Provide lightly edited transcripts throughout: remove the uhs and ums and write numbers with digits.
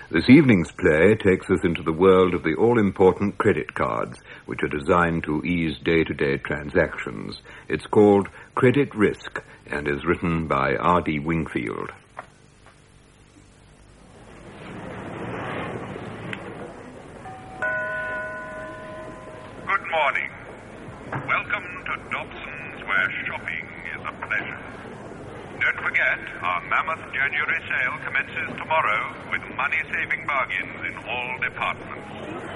This evening's play takes us into the world of the all-important credit cards, which are designed to ease day-to-day transactions. It's called Credit Risk and is written by R.D. Wingfield. Good morning. Welcome to Dobson's, where shopping is a pleasure. Don't forget, our mammoth January sale commences tomorrow with money-saving bargains in all departments.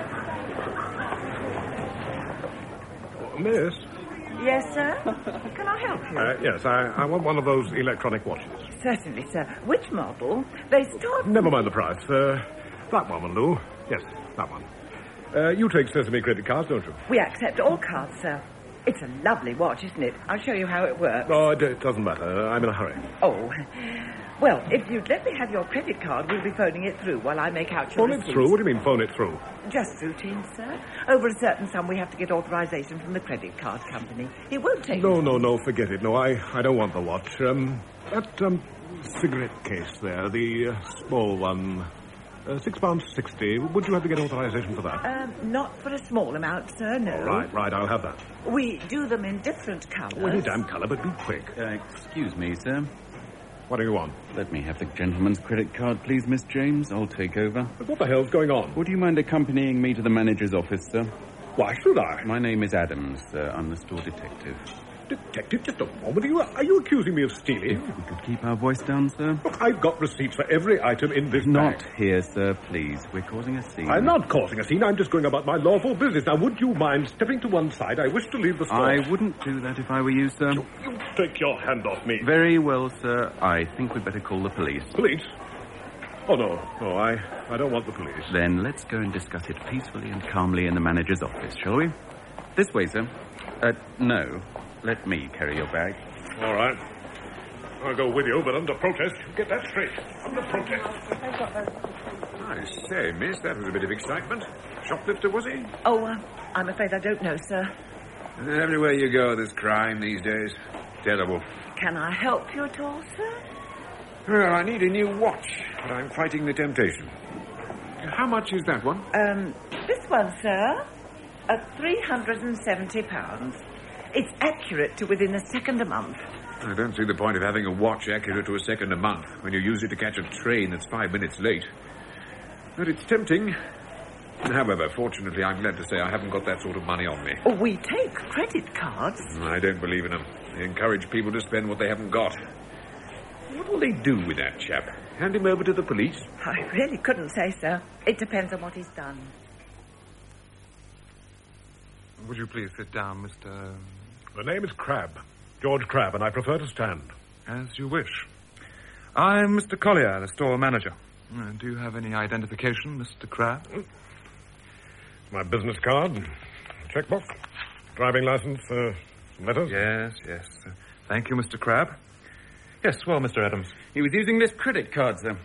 Miss? Yes, sir? Can I help you? Yes, I want one of those electronic watches. Certainly, sir. Which model? They start... Never mind the price. That one will do. Yes, that one. You take Sesame credit cards, don't you? We accept all cards, sir. It's a lovely watch, isn't it? I'll show you how it works. Oh, it doesn't matter. I'm in a hurry. Oh. Well, if you'd let me have your credit card, we'll be phoning it through while I make out your Phone receipt. it through? What do you mean, phone it through? Just routine, sir. Over a certain sum, we have to get authorization from the credit card company. It won't take... No, forget it. No, I don't want the watch. That cigarette case there, the small one, £6.60. Would you have to get authorization for that? Not for a small amount, sir, no. Right, I'll have that. We do them in different colours. Well, any damn colour, but be quick. Excuse me, sir. What do you want? Let me have the gentleman's credit card, please, Miss James. I'll take over. But what the hell's going on? Would you mind accompanying me to the manager's office, sir? Why should I? My name is Adams, sir. I'm the store detective. Detective, just a moment. Are you accusing me of stealing? If we could keep our voice down, sir. Look, I've got receipts for every item in this Not bag. here, sir, please. We're causing a scene. I'm not causing a scene. I'm just going about my lawful business. Now, would you mind stepping to one side? I wish to leave the store. I wouldn't do that if I were you, sir. You take your hand off me. Very well, sir. I think we'd better call the police. Police? Oh, no, I don't want the police. Then let's go and discuss it peacefully and calmly in the manager's office, shall we? This way, sir. No. Let me carry your bag. All right. I'll go with you, but under protest. Get that straight. Under protest. I say, miss, that was a bit of excitement. Shoplifter, was he? Oh, I'm afraid I don't know, sir. Everywhere you go, there's crime these days. Terrible. Can I help you at all, sir? Well, I need a new watch, but I'm fighting the temptation. How much is that one? This one, sir, at £370. It's accurate to within a second a month. I don't see the point of having a watch accurate to a second a month when you use it to catch a train that's 5 minutes late. But it's tempting. However, fortunately, I'm glad to say I haven't got that sort of money on me. Oh, we take credit cards. I don't believe in them. They encourage people to spend what they haven't got. What will they do with that chap? Hand him over to the police? I really couldn't say, sir. It depends on what he's done. Would you please sit down, Mr... The name is Crabbe. George Crabbe, and I prefer to stand. As you wish. I'm Mr. Collier, the store manager. Do you have any identification, Mr. Crabbe? My business card, checkbook, driving license, some letters. Yes. Thank you, Mr. Crabbe. Yes, well, Mr. Adams. He was using this credit card, sir.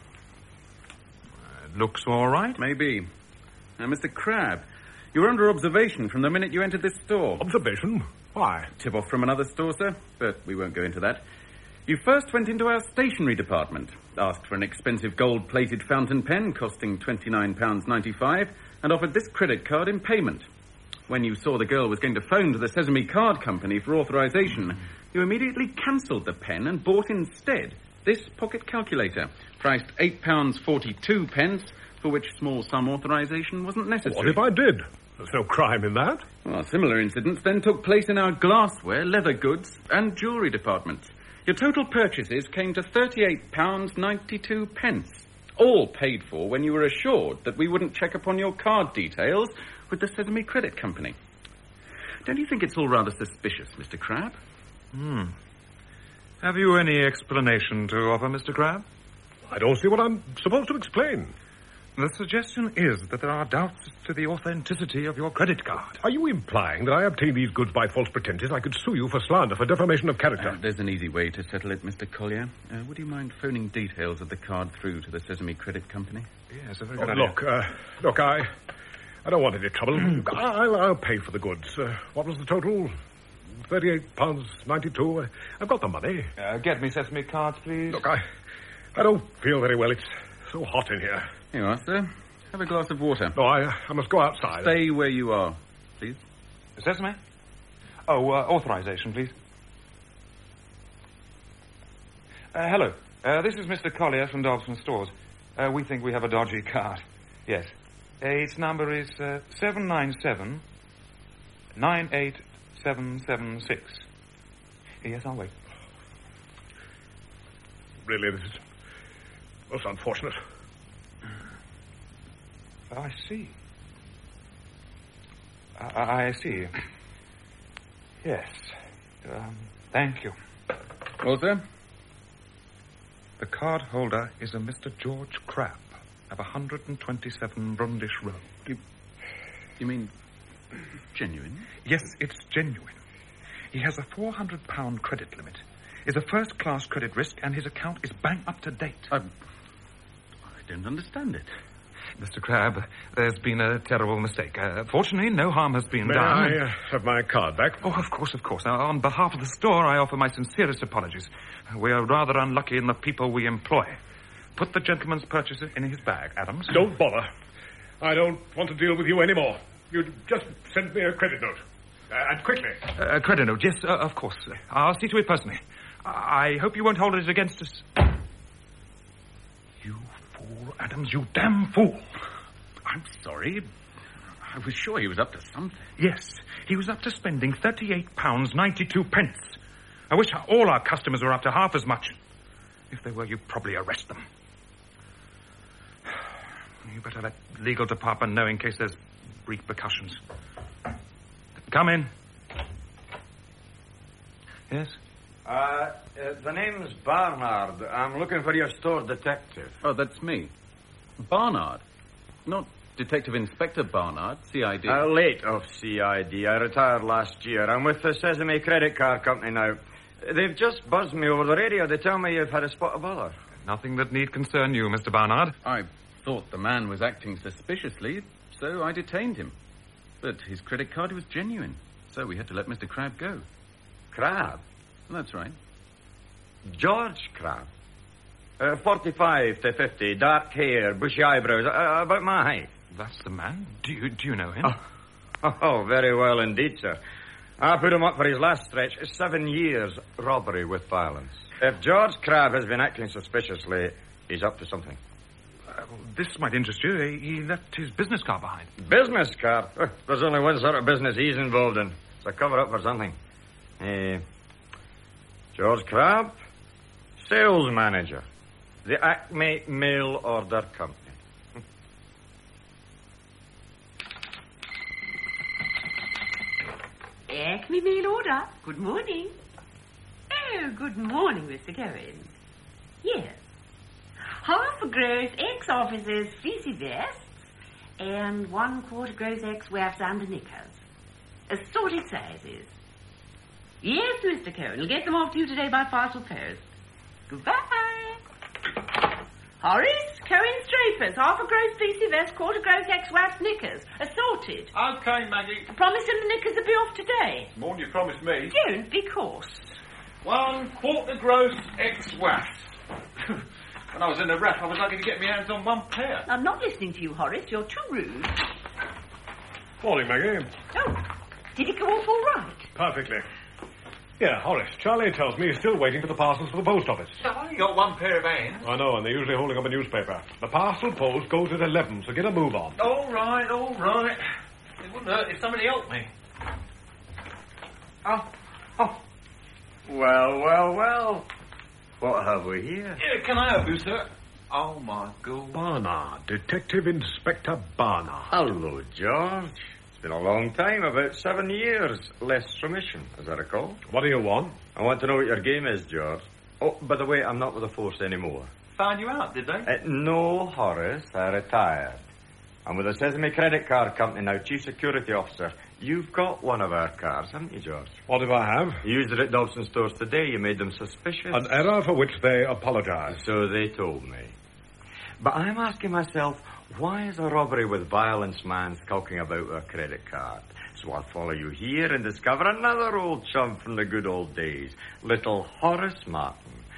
It looks all right. Maybe. Now, Mr. Crabbe, you were under observation from the minute you entered this store. Observation? Why? Tip off from another store, sir, but we won't go into that. You first went into our stationery department, asked for an expensive gold-plated fountain pen costing £29.95, and offered this credit card in payment. When you saw the girl was going to phone to the Sesame Card Company for authorization, you immediately cancelled the pen and bought instead this pocket calculator, priced £8.42, for which small sum authorization wasn't necessary. What if I did? There's no crime in that. Well, similar incidents then took place in our glassware, leather goods, and jewellery departments. Your total purchases came to £38.92, all paid for when you were assured that we wouldn't check upon your card details with the Sesame Credit Company. Don't you think it's all rather suspicious, Mr. Crabbe? Have you any explanation to offer, Mr. Crabbe? I don't see what I'm supposed to explain. The suggestion is that there are doubts as to the authenticity of your credit card. Are you implying that I obtained these goods by false pretenses? I could sue you for slander, for defamation of character. There's an easy way to settle it, Mr. Collier. Would you mind phoning details of the card through to the Sesame Credit Company? Yes, a very good idea. Look, I don't want any trouble. I'll pay for the goods. What was the total? £38.92. I've got the money. Get me Sesame cards, please. Look, I don't feel very well. It's so hot in here. Here you are, sir. Have a glass of water. No, I must go outside. Stay where you are, please. Sesame? Oh, authorization, please. Hello. This is Mr. Collier from Dobson Stores. We think we have a dodgy card. Yes. Its number is 797-98776. Yes, I'll wait. Really, this is most unfortunate. I see. I see. Yes. Thank you. Well, sir? The card holder is a Mr. George Crabb of 127 Brundish Road. You mean genuine? Yes, it's genuine. He has a £400 credit limit, is a first-class credit risk, and his account is bang up to date. I don't understand it. Mr. Crabb, there's been a terrible mistake. Fortunately, no harm has been May done. I have my card back? Oh, of course, of course. On behalf of the store, I offer my sincerest apologies. We are rather unlucky in the people we employ. Put the gentleman's purchase in his bag, Adams. Don't bother. I don't want to deal with you anymore. You just send me a credit note. And quickly. A credit note, yes, of course. I'll see to it personally. I hope you won't hold it against us. You fool, Adams, you damn fool. I'm sorry. I was sure he was up to something. Yes, he was up to spending £38.92. I wish all our customers were up to half as much. If they were, you'd probably arrest them. You better let legal department know in case there's repercussions. Come in. Yes? The name's Barnard. I'm looking for your store detective. Oh, that's me. Barnard. Not Detective Inspector Barnard, CID. Late of CID. I retired last year. I'm with the Sesame Credit Card Company now. They've just buzzed me over the radio. They tell me you've had a spot of bother. Nothing that need concern you, Mr. Barnard. I thought the man was acting suspiciously, so I detained him. But his credit card was genuine, so we had to let Mr. Crabb go. Crabb? That's right. George Crabb. 45 to 50, dark hair, bushy eyebrows, about my height. That's the man? Do you know him? Oh, very well indeed, sir. I put him up for his last stretch. 7 years robbery with violence. If George Crabb has been acting suspiciously, he's up to something. This might interest you. He left his business card behind. Business card? There's only one sort of business he's involved in. It's a cover-up for something. George Crabb, sales manager. The Acme Mail Order Company. Acme Mail Order. Good morning. Oh, good morning, Mr. Cohen. Yes. Half a gross ex-officers fleecy vests and 1/4 gross ex-wafts under knickers. Assorted sizes. Yes, Mr. Cohen. I'll get them off to you today by parcel post. Goodbye. Horace, Cohen Strafers, half a gross fleecy vest, 1/4 gross ex-wafts knickers. Assorted. Okay, Maggie. I promise him the knickers will be off today. More than you promised me. Don't be coarse. 1/4 gross ex-wafts. When I was in the wrap, I was lucky to get my hands on one pair. I'm not listening to you, Horace. You're too rude. Morning, Maggie. Oh, did it go off all right? Perfectly. Yeah, Horace, Charlie tells me he's still waiting for the parcels for the post office. I've only got one pair of hands. I know, and they're usually holding up a newspaper. The parcel post goes at 11, so get a move on. All right, all right. It wouldn't hurt if somebody helped me. Oh. Well. What have we here? Yeah, can I help you, sir? Oh, my God. Barnard, Detective Inspector Barnard. Hello, George. It's been a long time, about 7 years. Less remission, as I recall. What do you want? I want to know what your game is, George. Oh, by the way, I'm not with the force anymore. Found you out, did they? No, Horace, I retired. I'm with the Sesame Credit Card Company now, Chief Security Officer. You've got one of our cars, haven't you, George? What if I have? You used it at Dobson Stores today. You made them suspicious. An error for which they apologize. So they told me. But I'm asking myself, why is a robbery with violence man skulking about with a credit card? So I'll follow you here and discover another old chum from the good old days. Little Horace Martin,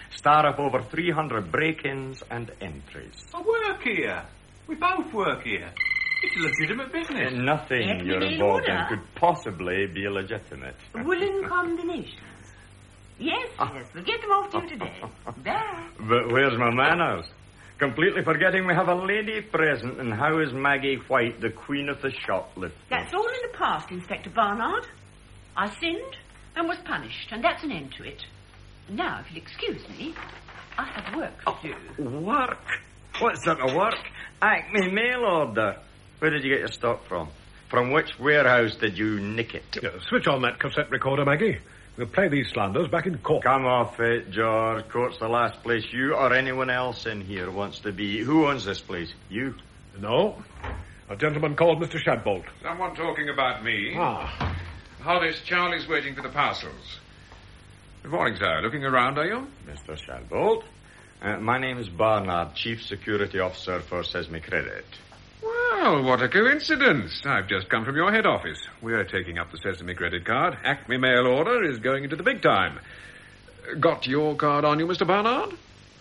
Start up over 300 break-ins and entries. I work here. We both work here. It's a legitimate business. Nothing Let me you're mail involved in order. could possibly be illegitimate. Woolen combinations. Yes, we'll get them off to you today. There. But where's my manners? Completely forgetting we have a lady present, and how is Maggie White the queen of the shoplifters? That's all in the past, Inspector Barnard. I sinned and was punished, and that's an end to it. Now, if you'll excuse me, I have work to do. Work? What sort of work? Acme mail order. Where did you get your stock from? From which warehouse did you nick it? Yeah, switch on that cassette recorder, Maggie. We'll play these slanders back in court. Come off it, George. Court's the last place you or anyone else in here wants to be. Who owns this place? You? No. A gentleman called Mr. Shadbolt. Someone talking about me. Ah. Hollis, Charlie's waiting for the parcels. Good morning, sir. Looking around, are you? Mr. Shadbolt. My name is Barnard, Chief Security Officer for Sesame Credit. Well, what a coincidence. I've just come from your head office. We're taking up the Sesame credit card. Acme mail order is going into the big time. Got your card on you, Mr. Barnard?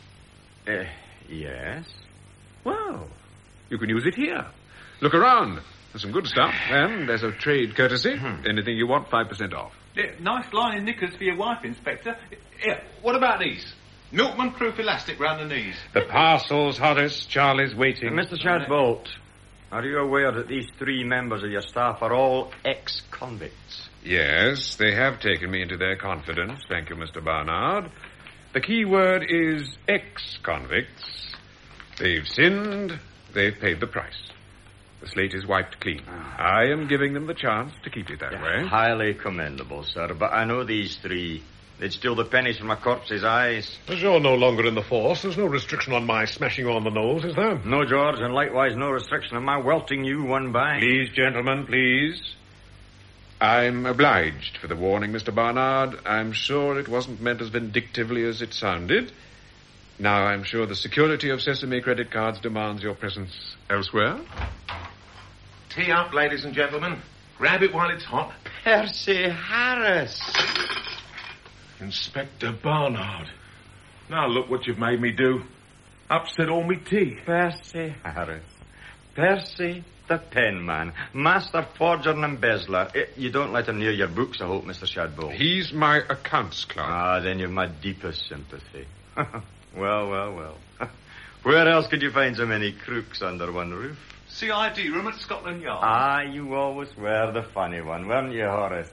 Yes. Well, you can use it here. Look around. There's some good stuff. And there's a trade courtesy. Anything you want, 5% off. Yeah, nice lining knickers for your wife, Inspector. Yeah, what about these? Milkman-proof elastic round the knees. The parcels, Horace. Charlie's waiting. Mr. Shadbolt, are you aware that these 3 members of your staff are all ex-convicts? Yes, they have taken me into their confidence. Thank you, Mr. Barnard. The key word is ex-convicts. They've sinned. They've paid the price. The slate is wiped clean. I am giving them the chance to keep it that way. Highly commendable, sir. But I know these 3. They'd steal the pennies from a corpse's eyes. As you're no longer in the force, there's no restriction on my smashing you on the nose, is there? No, George, and likewise no restriction on my welting you one by. Please, gentlemen, please. I'm obliged for the warning, Mr. Barnard. I'm sure it wasn't meant as vindictively as it sounded. Now, I'm sure the security of Sesame credit cards demands your presence elsewhere. Tea up, ladies and gentlemen. Grab it while it's hot. Percy Harris. Inspector Barnard. Now look what you've made me do. Upset all me tea. Percy Harris. Percy the penman. Master forger and embezzler. You don't let him near your books, I hope, Mr. Shadbolt. He's my accounts clerk. Ah, then you've my deepest sympathy. Well. Where else could you find so many crooks under one roof? CID room at Scotland Yard. Ah, you always were the funny one, weren't you, Horace?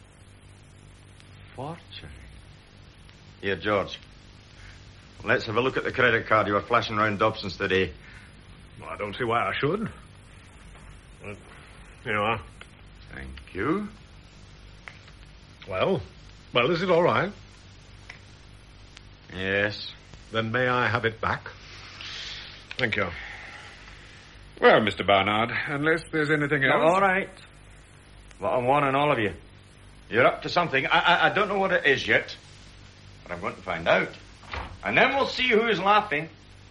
Forgery. Here, George. Let's have a look at the credit card you were flashing round Dobson's today. Well, I don't see why I should. Well, here you are. Thank you. Well, is it all right? Yes. Then may I have it back? Thank you. Well, Mr. Barnard, unless there's anything else... All right. Well, I'm warning all of you. You're up to something. I don't know what it is yet, but I'm going to find out. And then we'll see who is laughing.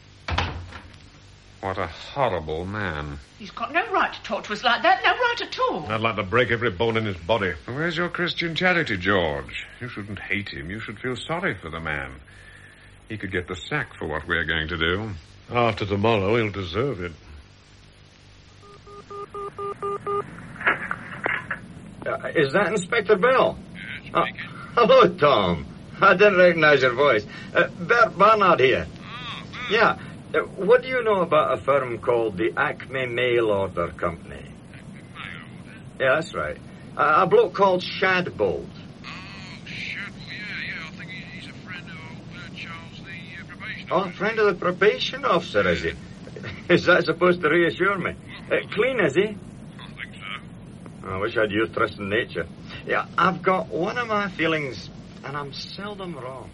What a horrible man. He's got no right to talk to us like that. No right at all. I'd like to break every bone in his body. Where's your Christian charity, George? You shouldn't hate him. You should feel sorry for the man. He could get the sack for what we're going to do. After tomorrow, he'll deserve it. Is that Inspector Bell? Hello, Tom. I didn't recognize your voice. Bert Barnard here. Yeah. What do you know about a firm called the Acme Mail Order Company? Yeah, that's right. A bloke called Shadbolt. I think he's a friend of Charles, the probation Oh, a friend of the probation officer, is he? Is that supposed to reassure me? Clean, is he? I think so. I wish I'd used trust in nature. Yeah, I've got one of my feelings, and I'm seldom wrong.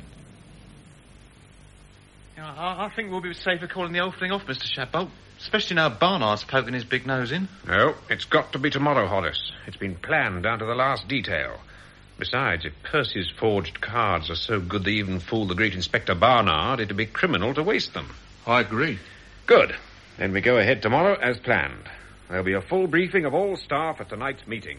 I think we'll be safer calling the old thing off, Mr. Shadbolt. Especially now Barnard's poking his big nose in. No, it's got to be tomorrow, Horace. It's been planned down to the last detail. Besides, if Percy's forged cards are so good they even fool the great Inspector Barnard, it'd be criminal to waste them. I agree. Good. Then we go ahead tomorrow as planned. There'll be a full briefing of all staff at tonight's meeting.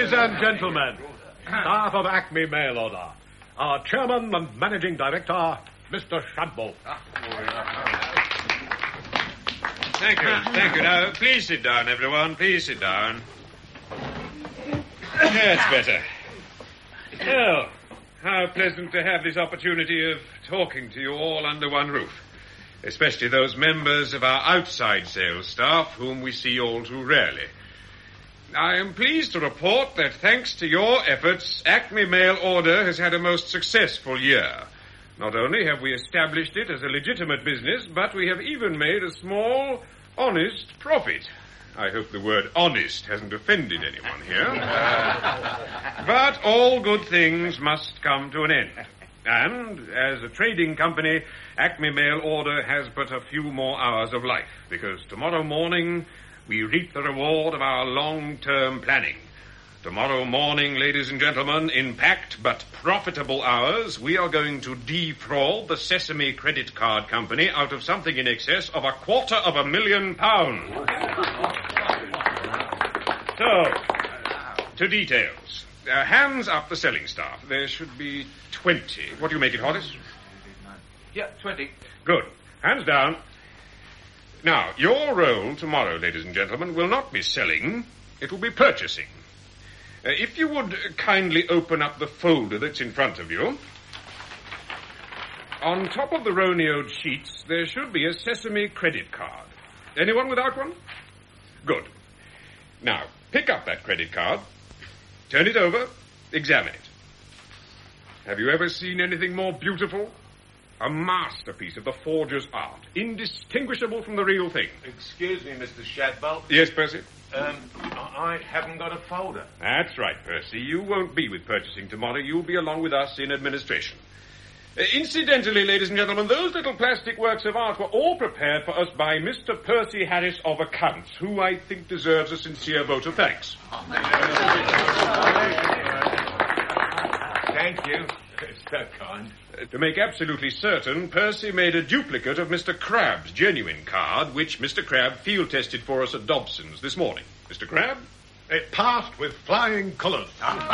Ladies and gentlemen, staff of Acme Mail Order, our chairman and managing director, Mr. Shadbolt. Thank you. Now, please sit down, everyone. Please sit down. That's better. Oh, how pleasant to have this opportunity of talking to you all under one roof, especially those members of our outside sales staff whom we see all too rarely. I am pleased to report that thanks to your efforts, Acme Mail Order has had a most successful year. Not only have we established it as a legitimate business, but we have even made a small, honest profit. I hope the word honest hasn't offended anyone here. But all good things must come to an end. And, as a trading company, Acme Mail Order has but a few more hours of life, because tomorrow morning we reap the reward of our long-term planning. Tomorrow morning, ladies and gentlemen, in packed but profitable hours, we are going to defraud the Sesame Credit Card Company out of something in excess of £250,000. So, to details. Hands up the selling staff. There should be 20. What do you make it, Horace? Yeah, 20. Good. Hands down. Now, your role tomorrow, ladies and gentlemen, will not be selling. It will be purchasing. If you would kindly open up the folder that's in front of you. On top of the Roneoed sheets, there should be a Sesame credit card. Anyone without one? Good. Now, pick up that credit card, turn it over, examine it. Have you ever seen anything more beautiful? A masterpiece of the forger's art, indistinguishable from the real thing. Excuse me, Mr. Shadbolt. Yes, Percy? I haven't got a folder. That's right, Percy. You won't be with purchasing tomorrow. You'll be along with us in administration. Incidentally, ladies and gentlemen, those little plastic works of art were all prepared for us by Mr. Percy Harris of Accounts, who I think deserves a sincere vote of thanks. Thank you. It's that kind. To make absolutely certain, Percy made a duplicate of Mr. Crabbe's genuine card, which Mr. Crabbe field-tested for us at Dobson's this morning. Mr. Crabbe? It passed with flying colours.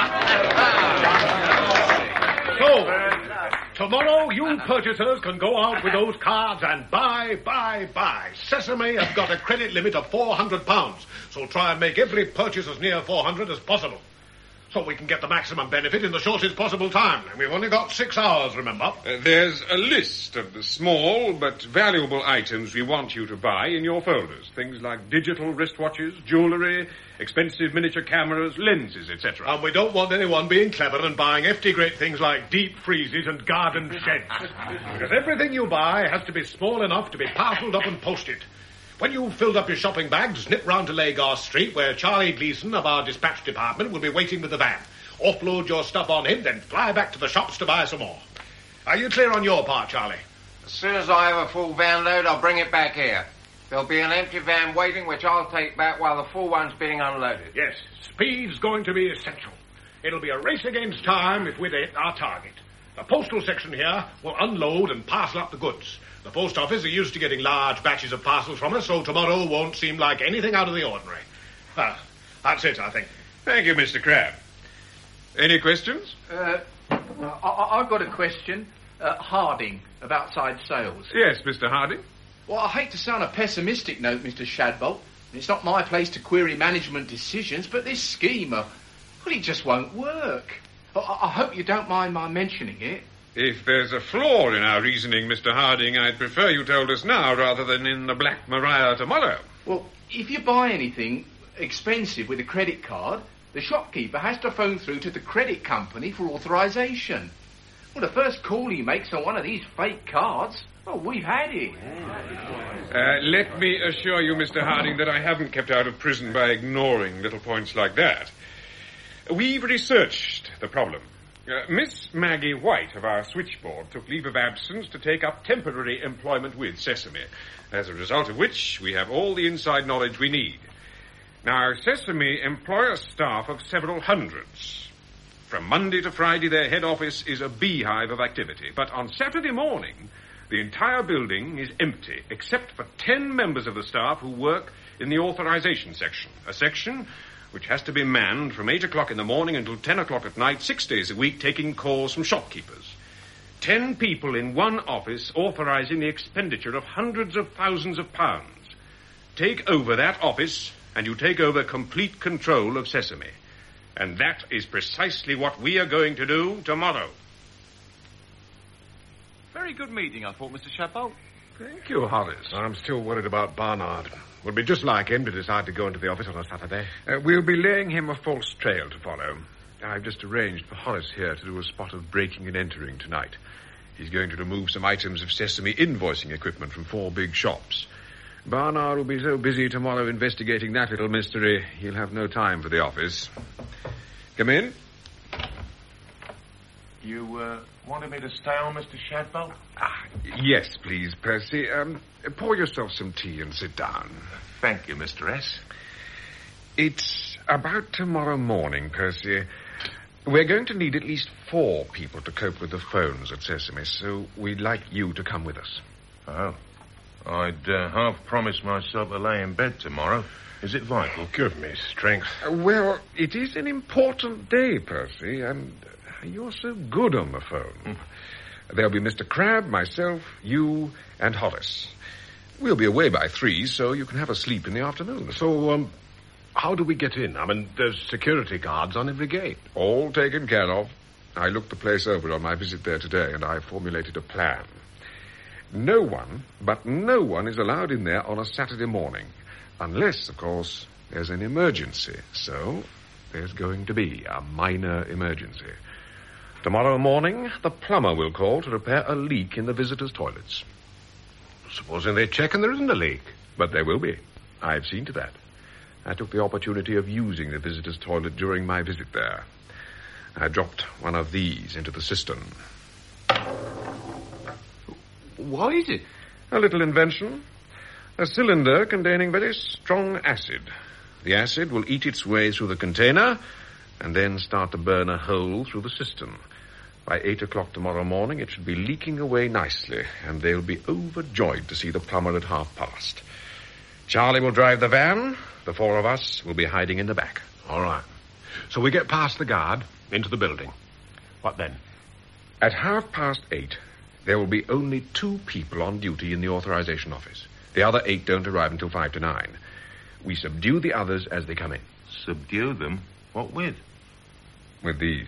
So, tomorrow you purchasers can go out with those cards and buy. Sesame have got a credit limit of £400, so try and make every purchase as near 400 as possible, so we can get the maximum benefit in the shortest possible time. And we've only got 6 hours, remember? There's a list of the small but valuable items we want you to buy in your folders. Things like digital wristwatches, jewellery, expensive miniature cameras, lenses, etc. And we don't want anyone being clever and buying hefty great things like deep freezes and garden sheds. Because everything you buy has to be small enough to be parcelled up and posted. When you've filled up your shopping bags, nip round to Lagos Street, where Charlie Gleason of our dispatch department will be waiting with the van. Offload your stuff on him, then fly back to the shops to buy some more. Are you clear on your part, Charlie? As soon as I have a full van load, I'll bring it back here. There'll be an empty van waiting, which I'll take back while the full one's being unloaded. Yes, speed's going to be essential. It'll be a race against time if we hit our target. The postal section here will unload and parcel up the goods. The post office are used to getting large batches of parcels from us, so tomorrow won't seem like anything out of the ordinary. That's it, I think. Thank you, Mr. Crabbe. Any questions? I've got a question. Harding, of outside sales. Yes, Mr. Harding. Well, I hate to sound a pessimistic note, Mr. Shadbolt. It's not my place to query management decisions, but this scheme, it just won't work. I hope you don't mind my mentioning it. If there's a flaw in our reasoning, Mr. Harding, I'd prefer you told us now rather than in the Black Maria tomorrow. Well, if you buy anything expensive with a credit card, the shopkeeper has to phone through to the credit company for authorisation. Well, the first call he makes on one of these fake cards, we've had it. Let me assure you, Mr. Harding, that I haven't kept out of prison by ignoring little points like that. We've researched the problem. Miss Maggie White of our switchboard took leave of absence to take up temporary employment with Sesame, as a result of which we have all the inside knowledge we need. Now, Sesame employ a staff of several hundreds. From Monday to Friday, their head office is a beehive of activity. But on Saturday morning, the entire building is empty, except for 10 members of the staff who work in the authorization section, a section which has to be manned from 8 o'clock in the morning until 10 o'clock at night, 6 days a week, taking calls from shopkeepers. 10 people in one office authorizing the expenditure of hundreds of thousands of pounds. Take over that office, and you take over complete control of Sesame. And that is precisely what we are going to do tomorrow. Very good meeting, I thought, Mr. Shadbolt. Thank you, Horace. I'm still worried about Barnard. Would be just like him to decide to go into the office on a Saturday. We'll be laying him a false trail to follow. I've just arranged for Horace here to do a spot of breaking and entering tonight. He's going to remove some items of Sesame invoicing equipment from 4 big shops. Barnard will be so busy tomorrow investigating that little mystery, he'll have no time for the office. Come in. You, wanted me to stay on, Mr. Shadbolt? Yes, please, Percy. Pour yourself some tea and sit down. Thank you, Mr. S. It's about tomorrow morning, Percy. We're going to need at least 4 people to cope with the phones at Sesame, so we'd like you to come with us. Oh. I'd half promised myself to lay in bed tomorrow. Is it vital? Give me strength. Well, it is an important day, Percy, and you're so good on the phone. There'll be Mr. Crabbe, myself, you, and Horace. We'll be away by 3, so you can have a sleep in the afternoon. So, how do we get in? I mean, there's security guards on every gate. All taken care of. I looked the place over on my visit there today, and I formulated a plan. No one, but no one is allowed in there on a Saturday morning. Unless, of course, there's an emergency. So, there's going to be a minor emergency. Tomorrow morning, the plumber will call to repair a leak in the visitors' toilets. Supposing they check and there isn't a leak. But there will be. I've seen to that. I took the opportunity of using the visitors' toilet during my visit there. I dropped one of these into the cistern. What is it? A little invention. A cylinder containing very strong acid. The acid will eat its way through the container and then start to burn a hole through the cistern. By 8 o'clock tomorrow morning, it should be leaking away nicely, and they'll be overjoyed to see the plumber at past. Charlie will drive the van. The 4 of us will be hiding in the back. All right. So we get past the guard, into the building. What then? At 8:30, there will be only 2 people on duty in the authorization office. The other 8 don't arrive until 5 to 9. We subdue the others as they come in. Subdue them? What with? With these.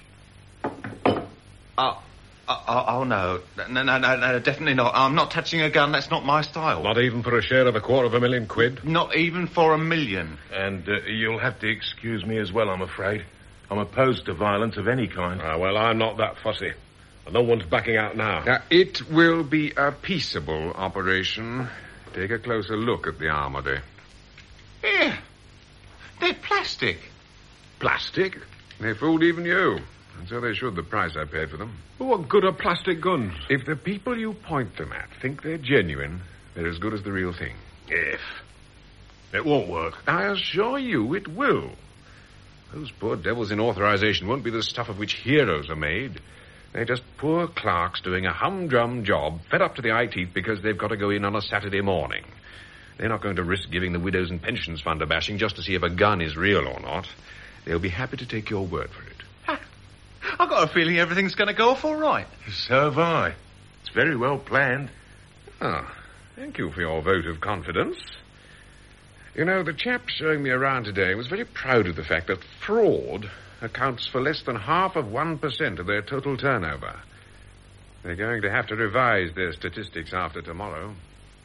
Oh, no. No, definitely not. I'm not touching a gun. That's not my style. Not even for a share of £250,000 quid? Not even for $1 million. And you'll have to excuse me as well, I'm afraid. I'm opposed to violence of any kind. Well, I'm not that fussy. No one's backing out now. It will be a peaceable operation. Take a closer look at the armory. Here. They're plastic. Plastic? They fooled even you. And so they should, the price I paid for them. What good are plastic guns? If the people you point them at think they're genuine, they're as good as the real thing. If. It won't work. I assure you it will. Those poor devils in authorization won't be the stuff of which heroes are made. They're just poor clerks doing a humdrum job, fed up to the eye teeth because they've got to go in on a Saturday morning. They're not going to risk giving the Widows and Pensions Fund a bashing just to see if a gun is real or not. They'll be happy to take your word for it. I've got a feeling everything's going to go off all right. So have I. It's very well planned. Thank you for your vote of confidence. You know, the chap showing me around today was very proud of the fact that fraud accounts for less than 0.5% of their total turnover. They're going to have to revise their statistics after tomorrow.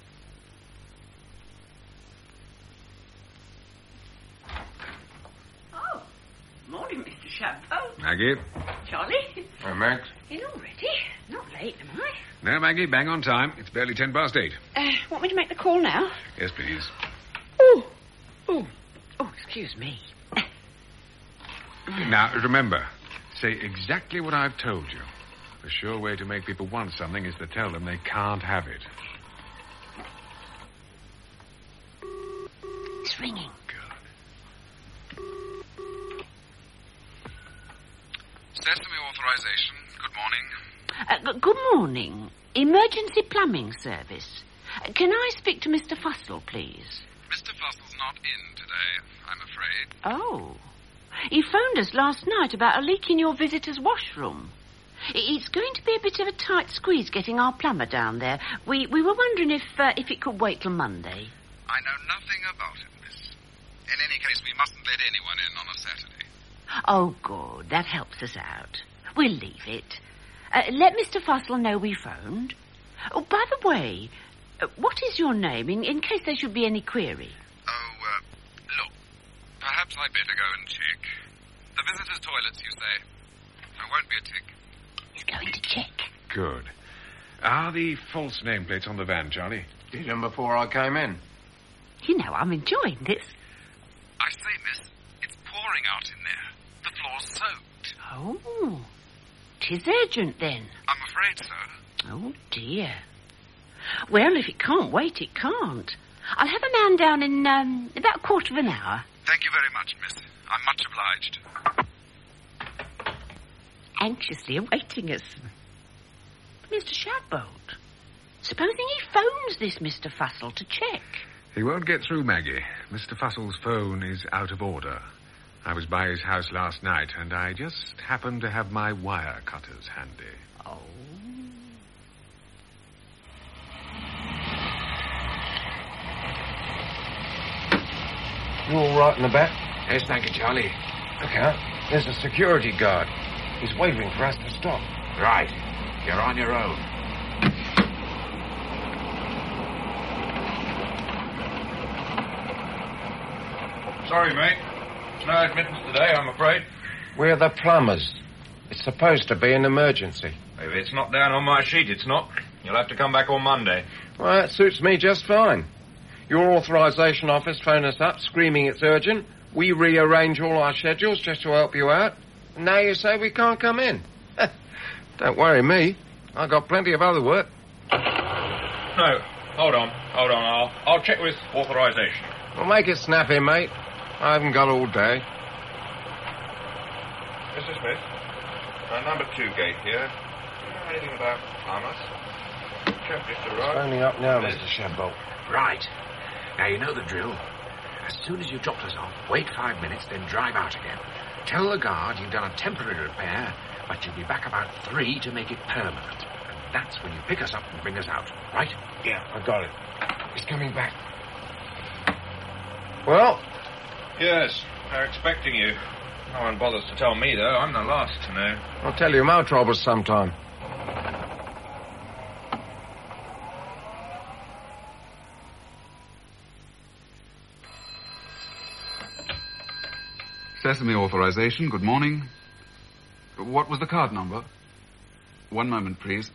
Oh, morning, Mr. Shadbolt. Maggie? Charlie? Hi, Max. In already? Not late, am I? No, Maggie, bang on time. It's barely 8:10. Want me to make the call now? Yes, please. Oh, excuse me. Now, remember, say exactly what I've told you. The sure way to make people want something is to tell them they can't have it. It's ringing. Sesame authorization. Good morning. Good morning. Emergency plumbing service. Can I speak to Mr. Fussell, please? Mr. Fustle's not in today, I'm afraid. Oh. He phoned us last night about a leak in your visitor's washroom. It's going to be a bit of a tight squeeze getting our plumber down there. We were wondering if it could wait till Monday. I know nothing about it, miss. In any case, we mustn't let anyone in on a Saturday. Oh, good. That helps us out. We'll leave it. Let Mr. Fussell know we phoned. Oh, by the way, what is your name, in case there should be any query? Look, perhaps I'd better go and check. The visitors' toilets, you say? There won't be a tick. He's going to check. Good. Are the false nameplates on the van, Charlie? Did them before I came in. You know, I'm enjoying this. I say, miss, it's pouring out in there. The floor's soaked. Oh, 'tis urgent then. I'm afraid so. Oh, dear. Well, if it can't wait, it can't. I'll have a man down in about a quarter of an hour. Thank you very much, miss. I'm much obliged. Anxiously awaiting us. Mr. Shadbolt, supposing he phones this Mr. Fussell to check? He won't get through, Maggie. Mr. Fussell's phone is out of order. I was by his house last night, and I just happened to have my wire cutters handy. Oh. You all right in the back? Yes, thank you, Charlie. Look out. There's a security guard. He's waving for us to stop. Right. You're on your own. Sorry, mate. There's no admittance today, I'm afraid. We're the plumbers. It's supposed to be an emergency. If it's not down on my sheet, it's not. You'll have to come back on Monday. Well, that suits me just fine. Your authorization office phoned us up, screaming it's urgent. We rearrange all our schedules just to help you out. And now you say we can't come in. Don't worry me. I've got plenty of other work. No, hold on. I'll check with authorization. Well, make it snappy, mate. I haven't got all day. Mr. Smith, number 2 gate here. Anything about plumbers? Chap just arrived. Phoning up now, Mr. Shadbolt. Right. Now, you know the drill. As soon as you've dropped us off, wait 5 minutes, then drive out again. Tell the guard you've done a temporary repair, but you'll be back about 3 to make it permanent. And that's when you pick us up and bring us out, right? Yeah, I got it. He's coming back. Well? Yes, they're expecting you. No one bothers to tell me, though. I'm the last to know. I'll tell you my troubles sometime. Sesame authorization, good morning. What was the card number? 1 moment, please.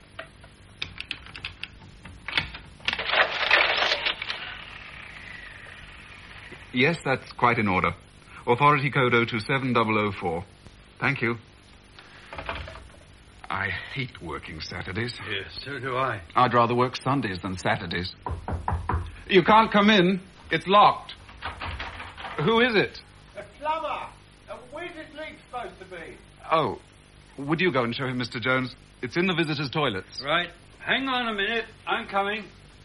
Yes, that's quite in order. Authority code 027004. Thank you. I hate working Saturdays. Yes, so do I. I'd rather work Sundays than Saturdays. You can't come in. It's locked. Who is it? A plumber. Where's this leak supposed to be? Oh, would you go and show him, Mr. Jones? It's in the visitors' toilets. Right. Hang on a minute. I'm coming.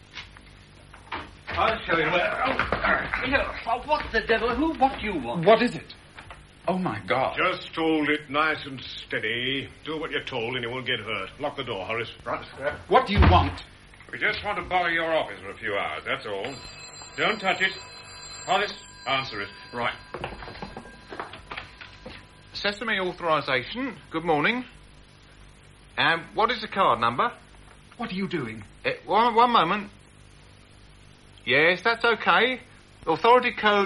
I'll show you where. Oh, what the devil? What do you want? What is it? Oh, my God. Just hold it nice and steady. Do what you're told and you won't get hurt. Lock the door, Horace. Right, Scrap. What do you want? We just want to borrow your office for a few hours, that's all. Don't touch it. Hollis, answer it. Right. Sesame authorization. Good morning. What is the card number? What are you doing? One moment. Yes, that's okay. Authority code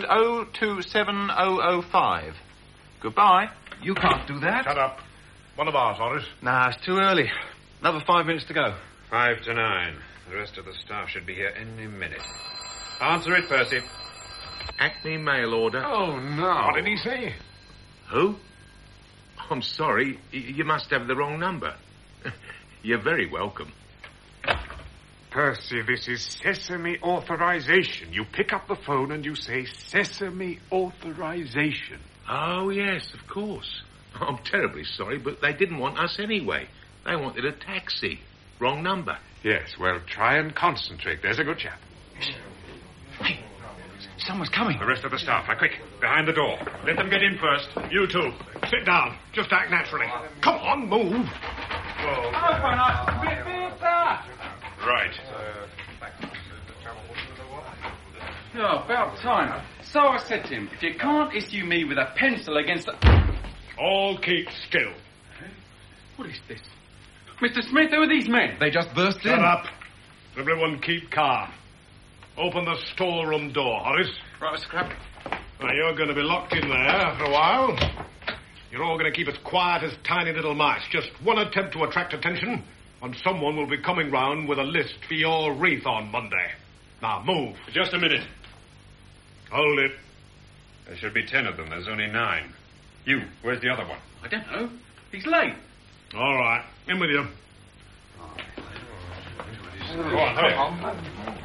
027005. Goodbye. You can't do that. Shut up. One of ours, Horace. Nah, it's too early. Another 5 minutes to go. 5 to 9. The rest of the staff should be here any minute. Answer it, Percy. Acme mail order. Oh, no. What did he say? Who? I'm sorry. You must have the wrong number. You're very welcome. Percy, this is Sesame authorization. You pick up the phone and you say Sesame authorization. Oh, yes, of course. I'm terribly sorry, but they didn't want us anyway. They wanted a taxi. Wrong number. Yes, well, try and concentrate. There's a good chap. Hey, Someone's coming. The rest of the staff. Now, quick. Behind the door. Let them get in first. You two. Sit down. Just act naturally. Come on, move. Right. Oh, about time. So I said to him, if you can't issue me with a pencil against a... All keep still. What is this? Mr. Smith, who are these men? They just burst in. Shut up. Everyone keep calm. Open the storeroom door, Horace. Right, Mr. Crabbe. Now, you're going to be locked in there for a while. You're all going to keep as quiet as tiny little mice. Just one attempt to attract attention, and someone will be coming round with a list for your wreath on Monday. Now, move. Just a minute. Hold it. There should be 10 of them. There's only 9. You, where's the other one? I don't know. He's late. All right. In with you. Go on, hurry.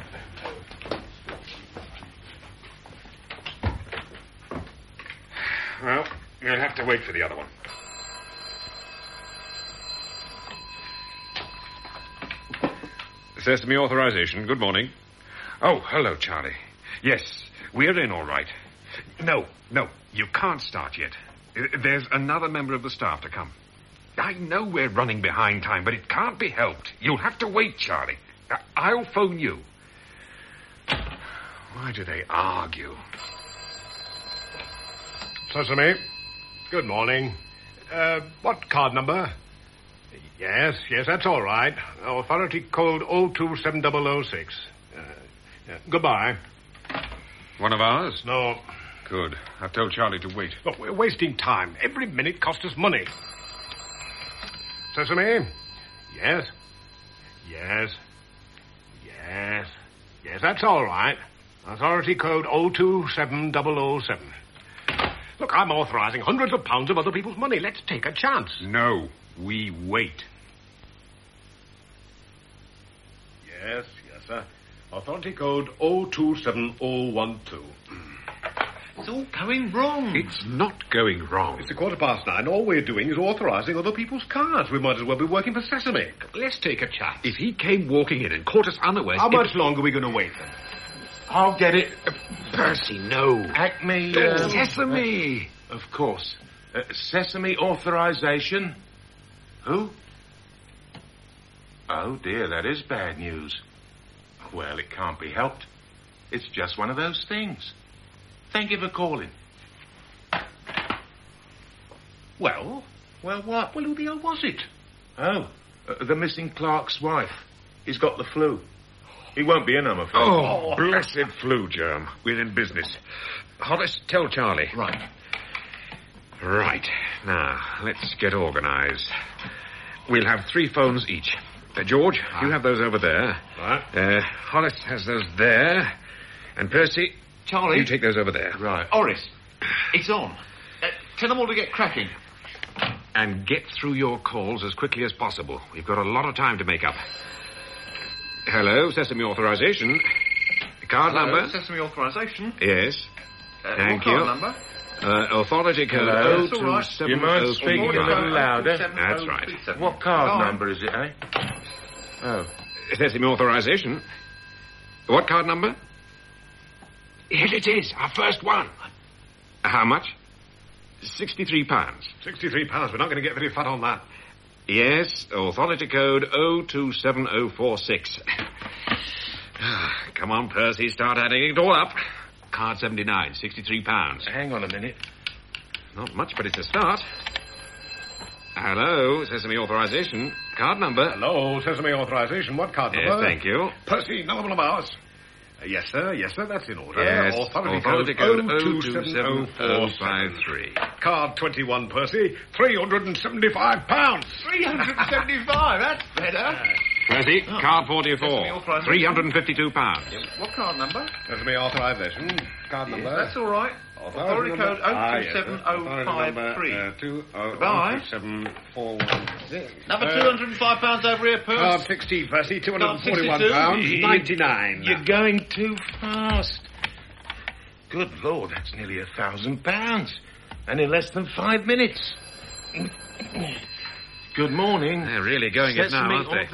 Well, you'll have to wait for the other one. Sesame authorization. Good morning. Oh, hello, Charlie. Yes, we're in all right. No, you can't start yet. There's another member of the staff to come. I know we're running behind time, but it can't be helped. You'll have to wait, Charlie. I'll phone you. Why do they argue? Sesame. Good morning. What card number? Yes, that's all right. Authority code 027006. Goodbye. One of ours? No. Good. I've told Charlie to wait. Look, we're wasting time. Every minute costs us money. Sesame? Yes, that's all right. Authority code 027007. Look, I'm authorizing hundreds of pounds of other people's money. Let's take a chance. No, we wait. Yes, sir. Authority code 027012. It's all going wrong. It's not going wrong. It's 9:15. All we're doing is authorizing other people's cards. We might as well be working for Sesame. Let's take a chance. If he came walking in and caught us unawares... How much longer are we going to wait, then? I'll get it. Percy, no. Acme... Sesame! Of course. Sesame authorization. Who? Oh, dear, that is bad news. Well, it can't be helped. It's just one of those things. Thank you for calling. Well, what? Well, who the hell was it? Oh, the missing clerk's wife. He's got the flu. He won't be in, I'm afraid. Oh, blessed flu germ. We're in business. Horace, tell Charlie. Right. Now, let's get organized. We'll have 3 phones each. George, you have those over there. Right. Horace has those there. And Percy... Charlie? You take those over there. Right. Horace, it's on. Tell them all to get cracking. And get through your calls as quickly as possible. We've got a lot of time to make up. Hello, Sesame authorization. Card number? Sesame authorization. Yes. Thank you. Card number? Authority code Hello. 027005. You might speak a little louder. That's right. What card number is it, eh? Oh. Sesame authorization. What card number? Here it is, our first one. How much? £63. £63. We're not going to get very fat on that. Yes, authority code 027046. Come on, Percy, start adding it all up. Card 79, £63. Hang on a minute. Not much, but it's a start. Hello, Sesame authorization. Card number. Hello, Sesame authorization. What card number? Yes, thank you. Percy, another one of ours. Yes, sir, that's in order. Yes, authority code 027053. Card 21, Percy, £375. £375, that's better. Percy, card 44, £352. What card number? Sesame authorization. Card number. That's all right. Authority code 027053. Goodbye. 27041. Another £205 over here, Percy. Card 16, Percy, £241. You're going too fast. Good Lord, that's nearly £1,000. And in less than 5 minutes. Good morning. They're really going it now, aren't they?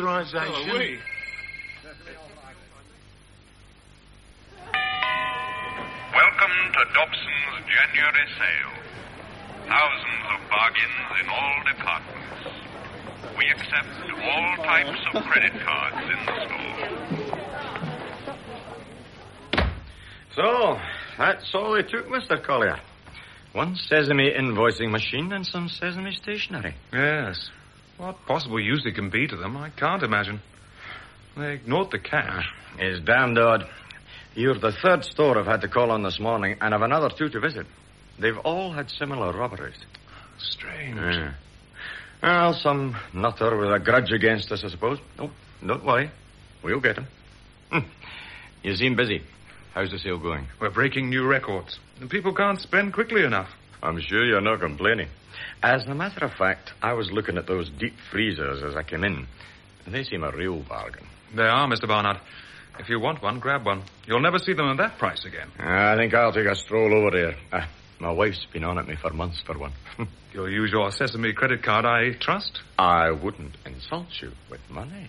Authorization. to Dobson's January sale. Thousands of bargains in all departments. We accept all types of credit cards in the store. So, that's all they took, Mr. Collier. One Sesame invoicing machine and some Sesame stationery. Yes. What possible use it can be to them, I can't imagine. They ignored the cash. It's damned odd. You're the third store I've had to call on this morning, and I've another 2 to visit. They've all had similar robberies. Strange. Yeah. Well, some nutter with a grudge against us, I suppose. Oh, don't worry. We'll get him. You seem busy. How's the sale going? We're breaking new records, and people can't spend quickly enough. I'm sure you're not complaining. As a matter of fact, I was looking at those deep freezers as I came in. They seem a real bargain. They are, Mr. Barnard. If you want one, grab one. You'll never see them at that price again. I think I'll take a stroll over there. My wife's been on at me for months for one. You'll use your Sesame credit card, I trust? I wouldn't insult you with money.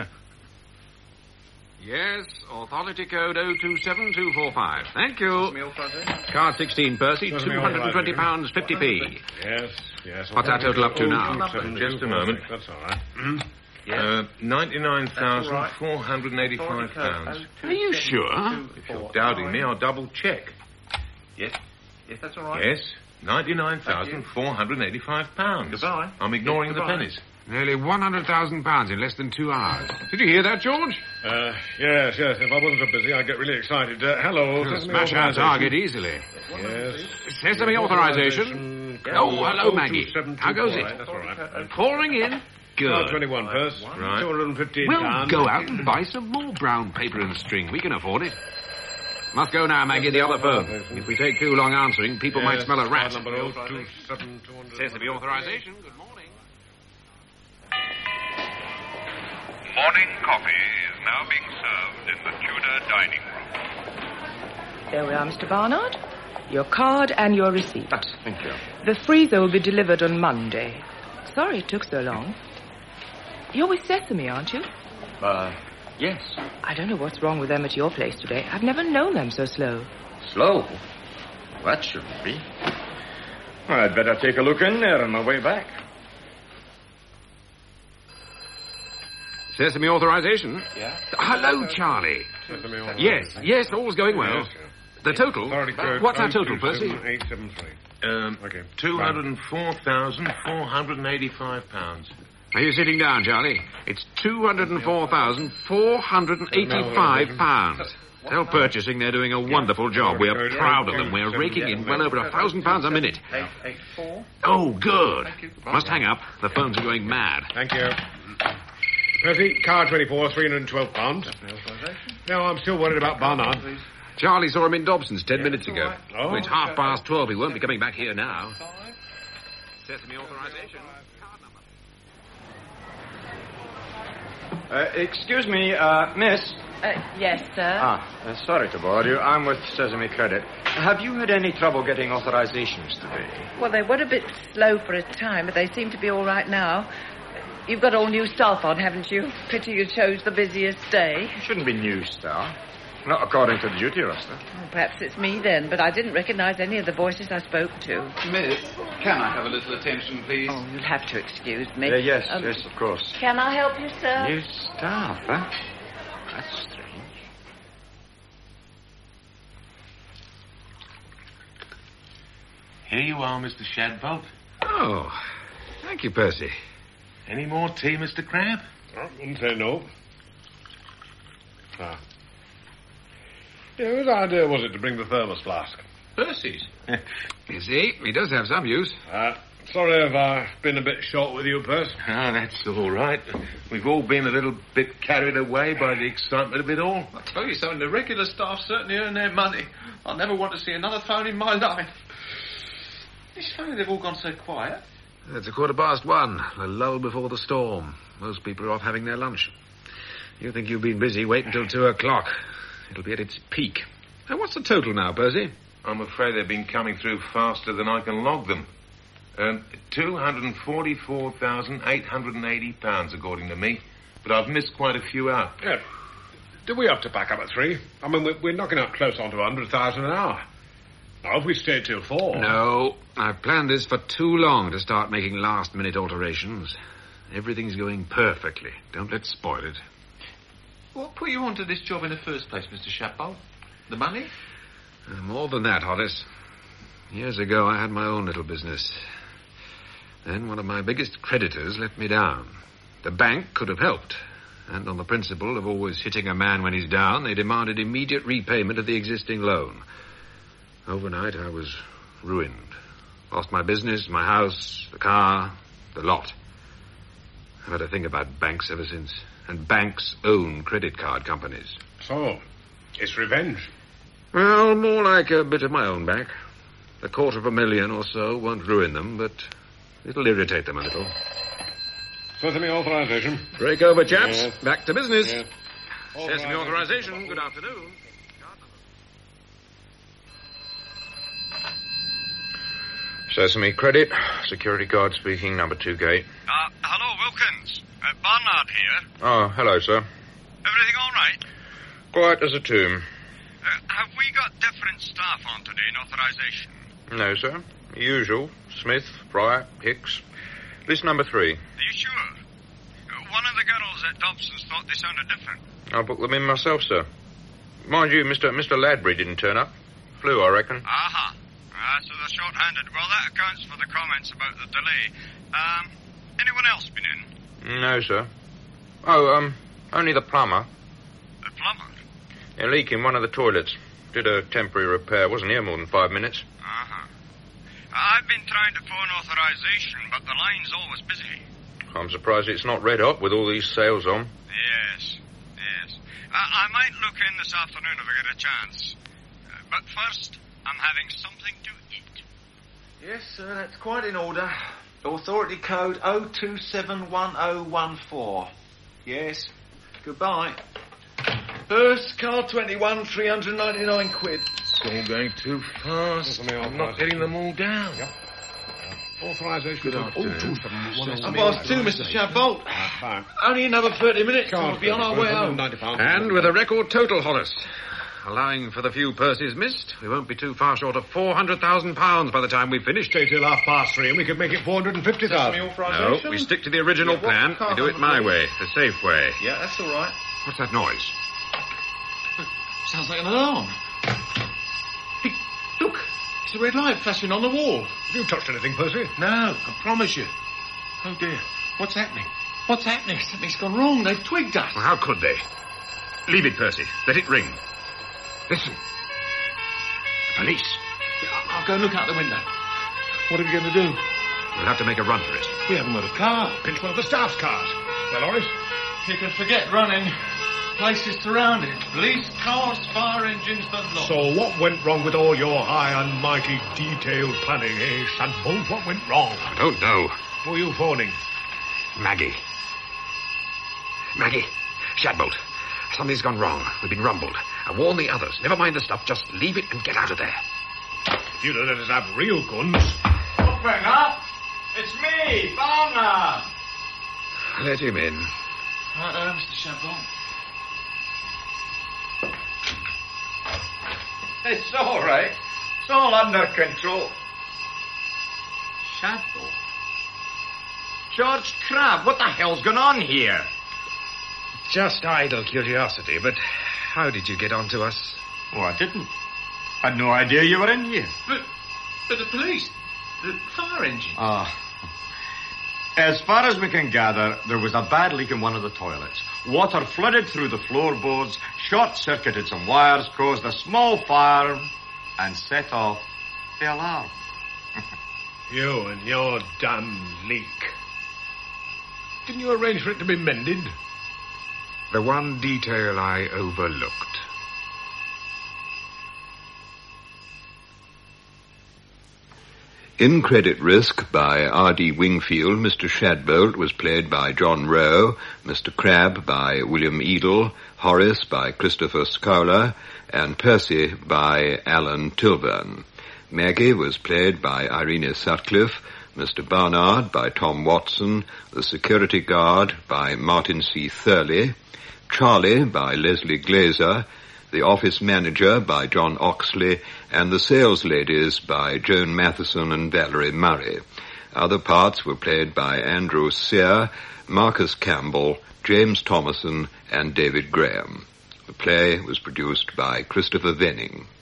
Yes, authority code 027245. Thank you. Card 16, Percy, £220, 50p. Yes. What's our total up to now? Just a moment. That's all right. £99,485. Are you sure? If you're doubting me, I'll double check. Yes, that's all right. Yes, £99,485. Goodbye. I'm ignoring the pennies. Nearly £100,000 in less than 2 hours. Did you hear that, George? Yes. If I wasn't so busy, I'd get really excited. Hello. Smash our target easily. Yes. Sesame authorization. Oh, hello, Maggie. How goes it? That's all right. Pouring in. Good. 21, Purse. Right. £215. We'll go out and buy some more brown paper and string. We can afford it. Must go now, Maggie, the other phone. If we take too long answering, people might smell a rat. Number 027200. Sesame authorization. Good morning. Morning coffee is now being served in the Tudor dining room. There we are, Mr. Barnard. Your card and your receipt. Thank you. The freezer will be delivered on Monday. Sorry it took so long. You're with Sesame, aren't you? Yes. I don't know what's wrong with them at your place today. I've never known them so slow. Slow? That shouldn't be. Well, I'd better take a look in there on my way back. Sesame authorization? Yeah. Hello, Charlie. Yes, all's going well. The total? What's our total, Percy? 873. £204,485. Are you sitting down, Charlie? It's £204,485. Tell purchasing they're doing a wonderful job. We're proud of them. We're raking in well over £1,000 a minute. 884. Oh, good. Must hang up. The phones are going mad. Thank you. Percy, car 24, £312. Now, I'm still worried about Barnard. Charlie saw him in Dobson's 10 minutes ago. Oh. It's 12:30. He won't be coming back here now. Sesame authorization. Excuse me, miss. Yes, sir. Sorry to bother you. I'm with Sesame Credit. Have you had any trouble getting authorizations today? Well, they were a bit slow for a time, but they seem to be all right now. You've got all new staff on, haven't you? Pity you chose the busiest day. It shouldn't be new staff. Not according to the duty roster. Well, perhaps it's me then, but I didn't recognize any of the voices I spoke to. Miss, can I have a little attention, please? Oh, you'll have to excuse me. Yes, of course. Can I help you, sir? New staff, huh? That's strange. Here you are, Mr. Shadbolt. Oh, thank you, Percy. Any more tea, Mr. Crab? Wouldn't say no. Yeah, whose idea was it to bring the thermos flask? Percy's. You see, he does have some use. Sorry if I've been a bit short with you, Percy. That's all right. We've all been a little bit carried away by the excitement of it all. I tell you something, the regular staff certainly earn their money. I'll never want to see another phone in my life. It's funny they've all gone so quiet. It's 1:15, the lull before the storm. Most people are off having their lunch. You think you've been busy, wait until 2 o'clock. It'll be at its peak. Now, what's the total now, Percy? I'm afraid they've been coming through faster than I can log them. £244,880, according to me. But I've missed quite a few out. Do we have to pack up at 3? I mean, we're knocking up close on to 100,000 an hour. Now, if we stayed till 4... No, I've planned this for too long to start making last-minute alterations. Everything's going perfectly. Don't let's spoil it. What put you onto this job in the first place, Mr. Shadbolt? The money? More than that, Horace. Years ago, I had my own little business. Then one of my biggest creditors let me down. The bank could have helped. And on the principle of always hitting a man when he's down, they demanded immediate repayment of the existing loan. Overnight, I was ruined. Lost my business, my house, the car, the lot. I've had to think about banks ever since. And banks own credit card companies. So, it's revenge? Well, more like a bit of my own back. $250,000 or so won't ruin them, but it'll irritate them a little. Sesame authorization. Break over, chaps. Yes. Back to business. Yes. Sesame authorization. Good afternoon. Sesame Credit. Security guard speaking, number 2 gate. Hello, Wilkins. Barnard here. Oh, hello, sir. Everything all right? Quiet as a tomb. Have we got different staff on today in authorization? No, sir. Usual. Smith, Bryant, Hicks. List number 3. Are you sure? One of the girls at Dobson's thought they sounded different. I'll book them in myself, sir. Mind you, Mr. Ladbury didn't turn up. Flew, I reckon. Aha. So they're short-handed. Well, that accounts for the comments about the delay. Anyone else been in? No, sir. Oh, only the plumber. The plumber? A leak in one of the toilets. Did a temporary repair. Wasn't here more than 5 minutes. Uh-huh. I've been trying to phone authorization, but the line's always busy. I'm surprised it's not red hot with all these sales on. Yes. I might look in this afternoon if I get a chance. But first, I'm having something to eat. Yes, sir, that's quite in order. Authority code 0271014. Yes. Goodbye. First, car 21, 399 quid. It's all going too fast. I'm not getting them all down. Yep. Authorization. Good afternoon. I'm past 2, Mr. Shadbolt. Only another 30 minutes and we'll be on our way home. And with a record total, Horace. Allowing for the few purses missed, we won't be too far short of £400,000 by the time we've finished. Stay till 3:30 and we could make it 450,000. No, we stick to the original plan. We do it my way, the safe way. Yeah, that's all right. What's that noise? Sounds like an alarm. Hey, look. It's a red light flashing on the wall. Have you touched anything, Percy? No, I promise you. Oh, dear. What's happening? What's happening? Something's gone wrong. They've twigged us. Well, how could they? Leave it, Percy. Let it ring. Listen. The police. I'll go look out the window. What are we going to do? We'll have to make a run for it. We haven't got a car. Pinch one of the staff's cars. Well, Horace? You can forget running. Place is surrounded. Police, cars, fire engines, the lot. So what went wrong with all your high and mighty detailed planning, eh, Shadbolt? What went wrong? I don't know. Who are you phoning? Maggie. Shadbolt. Something's gone wrong. We've been rumbled. I warn the others. Never mind the stuff. Just leave it and get out of there. If you'd have let us have real guns. Open up! It's me, Barnard! Let him in. Right, Mr. Shadbolt. It's all right. It's all under control. Shadbolt? George Crabbe, what the hell's going on here? Just idle curiosity, but how did you get onto us? Oh, I didn't. Had no idea you were in here. But the police, the fire engine. As far as we can gather, there was a bad leak in one of the toilets. Water flooded through the floorboards, short-circuited some wires, caused a small fire, and set off the alarm. You and your damn leak. Didn't you arrange for it to be mended? The one detail I overlooked. In Credit Risk by R.D. Wingfield, Mr. Shadbolt was played by John Rowe, Mr. Crabbe by William Edel, Horace by Christopher Schuyler, and Percy by Alan Tilburn. Maggie was played by Irene Sutcliffe, Mr. Barnard by Tom Watson, the security guard by Martin C. Thurley, Charlie by Leslie Glazer, The Office Manager by John Oxley, and The Sales Ladies by Joan Matheson and Valerie Murray. Other parts were played by Andrew Sear, Marcus Campbell, James Thomason, and David Graham. The play was produced by Christopher Venning.